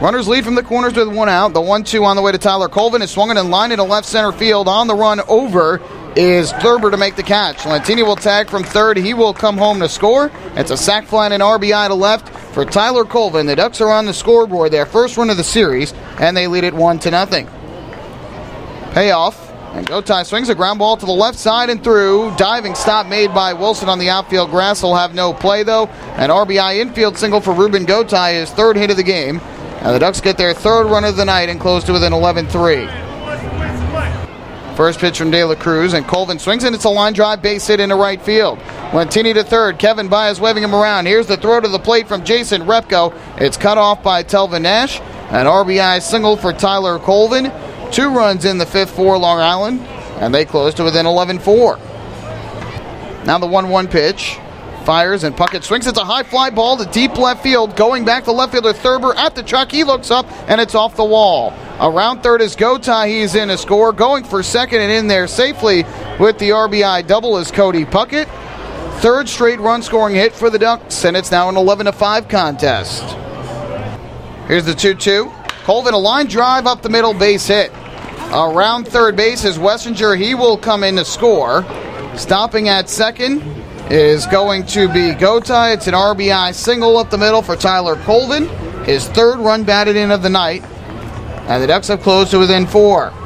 Runners lead from the corners with one out. The 1-2 on the way to Tyler Colvin is swung in line into left center field. On the run over is Thurber to make the catch. Lantini will tag from third. He will come home to score. It's a sac fly and an RBI to left for Tyler Colvin. The Ducks are on the scoreboard, their first run of the series, and they lead it 1-0. Payoff. And Gotay swings a ground ball to the left side and through. Diving stop made by Wilson on the outfield grass. He'll have no play, though. An RBI infield single for Ruben Gotay, his third hit of the game. Now the Ducks get their third run of the night and close to within 11-3. First pitch from De La Cruz, and Colvin swings, and it's a line drive base hit into right field. Lantini to third. Kevin Baez waving him around. Here's the throw to the plate from Jason Repko. It's cut off by Telvin Nash. An RBI single for Tyler Colvin. 2 runs in the fifth for Long Island, and they close to within 11-4. Now the 1-1 pitch. Fires and Puckett swings. It's a high fly ball to deep left field. Going back to left fielder Thurber at the track. He looks up, and it's off the wall. Around third is Gotay. He's in a score. Going for second and in there safely with the RBI double is Cody Puckett. Third straight run-scoring hit for the Ducks, and it's now an 11-5 contest. Here's the 2-2. Colvin, a line drive up the middle, base hit. Around third base is Wessinger. He will come in to score. Stopping at second is going to be Gotay. It's an RBI single up the middle for Tyler Colvin. His third run batted in of the night. And the Ducks have closed to within 4.